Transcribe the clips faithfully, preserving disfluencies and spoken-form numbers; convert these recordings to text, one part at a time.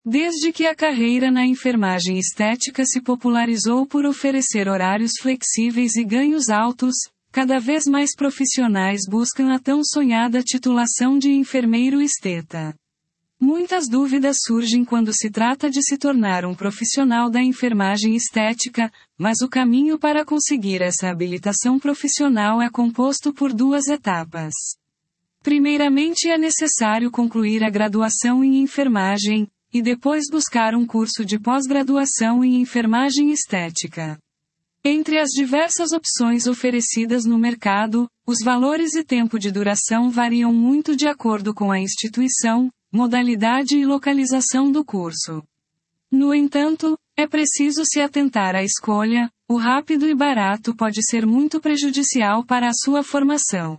Desde que a carreira na enfermagem estética se popularizou por oferecer horários flexíveis e ganhos altos, cada vez mais profissionais buscam a tão sonhada titulação de enfermeiro esteta. Muitas dúvidas surgem quando se trata de se tornar um profissional da enfermagem estética, mas o caminho para conseguir essa habilitação profissional é composto por duas etapas. Primeiramente é necessário concluir a graduação em enfermagem, e depois buscar um curso de pós-graduação em enfermagem estética. Entre as diversas opções oferecidas no mercado, os valores e tempo de duração variam muito de acordo com a instituição, modalidade e localização do curso. No entanto, é preciso se atentar à escolha, o rápido e barato pode ser muito prejudicial para a sua formação.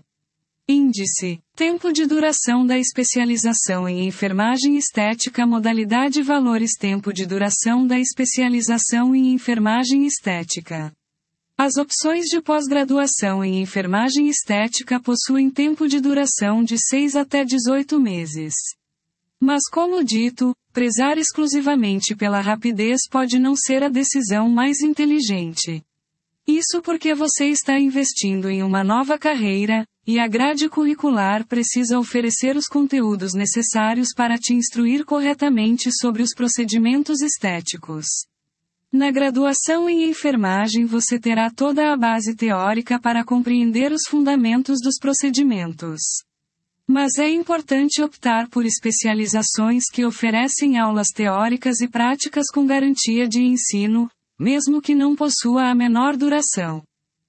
Índice: tempo de duração da especialização em enfermagem estética. Modalidade: valores. Tempo de duração da especialização em enfermagem estética. As opções de pós-graduação em enfermagem estética possuem tempo de duração de seis até dezoito meses. Mas, como dito, prezar exclusivamente pela rapidez pode não ser a decisão mais inteligente. Isso porque você está investindo em uma nova carreira, e a grade curricular precisa oferecer os conteúdos necessários para te instruir corretamente sobre os procedimentos estéticos. Na graduação em enfermagem você terá toda a base teórica para compreender os fundamentos dos procedimentos. Mas é importante optar por especializações que oferecem aulas teóricas e práticas com garantia de ensino, mesmo que não possua a menor duração.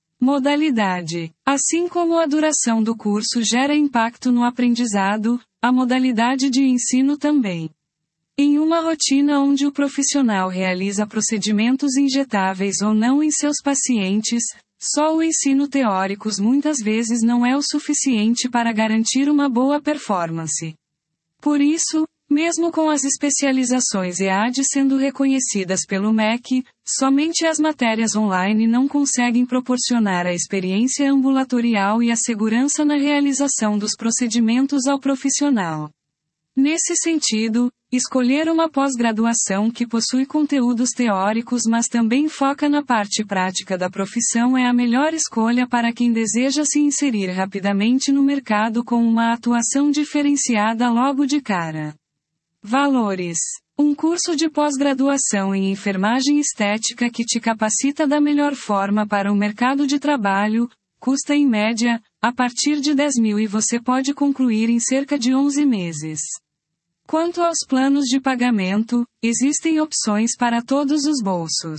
Modalidade: assim como a duração do curso gera impacto no aprendizado, a modalidade de ensino também. Em uma rotina onde o profissional realiza procedimentos injetáveis ou não em seus pacientes, só o ensino teórico muitas vezes não é o suficiente para garantir uma boa performance. Por isso, mesmo com as especializações E A D sendo reconhecidas pelo M E C, somente as matérias online não conseguem proporcionar a experiência ambulatorial e a segurança na realização dos procedimentos ao profissional. Nesse sentido, escolher uma pós-graduação que possui conteúdos teóricos mas também foca na parte prática da profissão é a melhor escolha para quem deseja se inserir rapidamente no mercado com uma atuação diferenciada logo de cara. Valores: um curso de pós-graduação em enfermagem estética que te capacita da melhor forma para o mercado de trabalho, custa em média, a partir de dez mil e você pode concluir em cerca de onze meses. Quanto aos planos de pagamento, existem opções para todos os bolsos.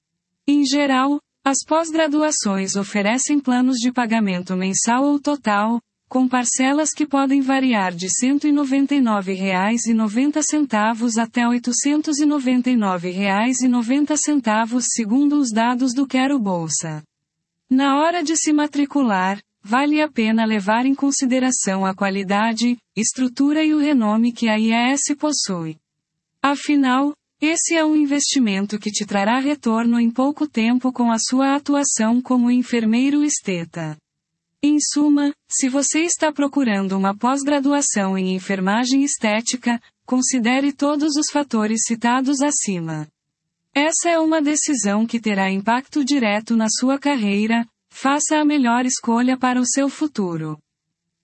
Em geral, as pós-graduações oferecem planos de pagamento mensal ou total, com parcelas que podem variar de cento e noventa e nove reais e noventa centavos até oitocentos e noventa e nove reais e noventa centavos segundo os dados do Quero Bolsa. Na hora de se matricular, vale a pena levar em consideração a qualidade, estrutura e o renome que a I E S possui. Afinal, esse é um investimento que te trará retorno em pouco tempo com a sua atuação como enfermeiro esteta. Em suma, se você está procurando uma pós-graduação em enfermagem estética, considere todos os fatores citados acima. Essa é uma decisão que terá impacto direto na sua carreira. Faça a melhor escolha para o seu futuro.